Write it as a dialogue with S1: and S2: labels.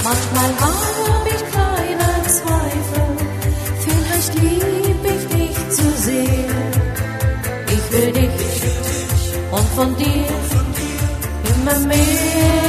S1: Manchmal habe ich kleine Zweifel, vielleicht lieb ich dich zu sehr. Ich will dich und von dir immer mehr.